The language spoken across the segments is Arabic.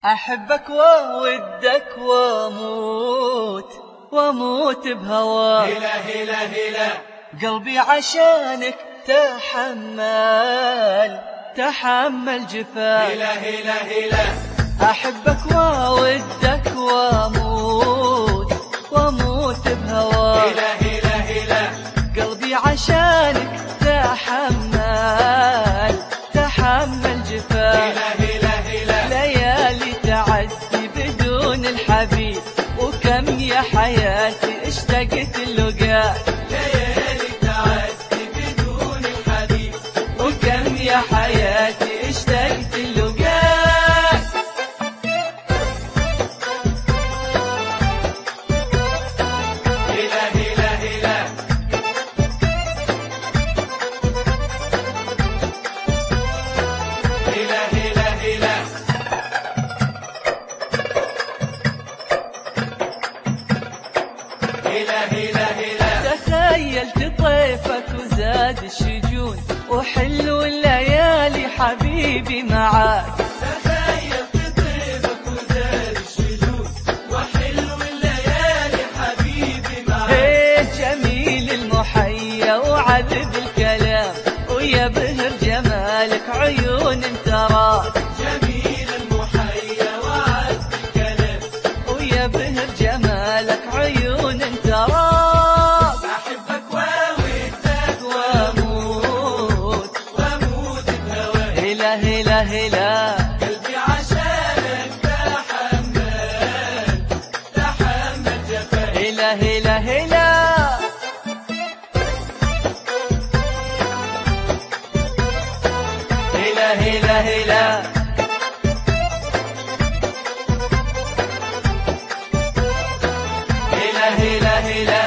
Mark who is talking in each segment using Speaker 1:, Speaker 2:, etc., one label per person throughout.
Speaker 1: أحبك وودك واموت بهواك.
Speaker 2: هلا هلا هلا
Speaker 1: قلبي عشانك تحمل جفاك.
Speaker 2: هلا هلا هلا
Speaker 1: أحبك وودك واموت بهواك.
Speaker 2: هلا هلا هلا
Speaker 1: قلبي عشانك تحمل جفاك.
Speaker 2: هلا هلا هلا
Speaker 1: ليالي تعدي بدون الحبيب، وكم يا حياتي اشتقت اللقاك.
Speaker 2: ليالي تعدي بدون الحبيب،
Speaker 1: وكم يا حياتي اشتقت اللقاك.
Speaker 2: هلا هلا هلا هلا هلا هلا هلا هلا هلا
Speaker 1: تخيلت طيفك وزاد الشجون، وحلو الليالي حبيبي معاك.
Speaker 2: تخيلت طيبك وزاد الشجون، وحلو الليالي حبيبي معاك.
Speaker 1: ايه جميل المحيا وعذب الكلام، ويا بهر جمالك عيون تراك.
Speaker 2: جميل المحيا وعد الكلام،
Speaker 1: ويا بهر جمالك عيون تراك.
Speaker 2: أحبك وودك واموت بهواك.
Speaker 1: هلا هلا هلا
Speaker 2: قلبي عشانك تحمل جفاك.
Speaker 1: هلا هلا هلا هلا هلا هلا هلا هلا هلا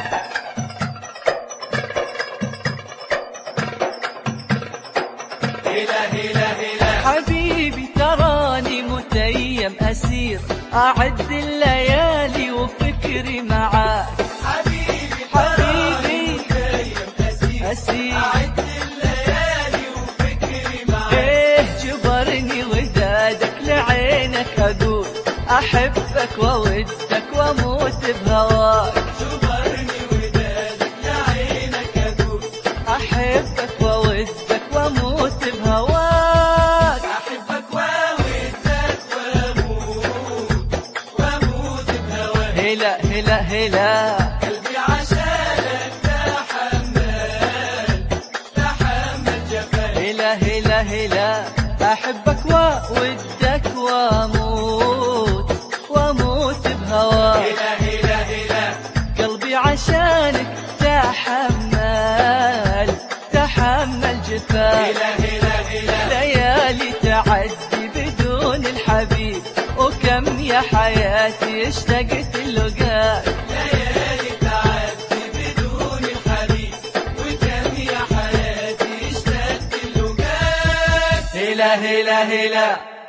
Speaker 2: هلا هلا هلا
Speaker 1: حبيبي تراني متيم أسير، أعد الليالي وفكري معاك.
Speaker 2: حبيبي
Speaker 1: حبيبي أسير
Speaker 2: أعد الليالي وفكري معاك.
Speaker 1: إيه جبرني ودادك لعينك أقول، أحبك وودك واموت بهواك.
Speaker 2: جبرني ودادك لعينك أقول،
Speaker 1: أحبك وودك واموت بهواك.
Speaker 2: أحبك وودك واموت بهواك.
Speaker 1: هلا هلا هلا
Speaker 2: قلبي عشانك تحمل جفاك.
Speaker 1: هلا هلا هلا أحبك وودك واموت بهواك.
Speaker 2: هلا هلا هلا
Speaker 1: قلبي عشانك تحمل جفاك.
Speaker 2: هلا هلا هلا
Speaker 1: ليالي تعدي بدون الحبيب، وكم يا حياتي اشتقت اللقاك.
Speaker 2: ليالي تعدي بدون الحبيب، وكم يا حياتي اشتقت اللقاك.
Speaker 1: هلا هلا هلا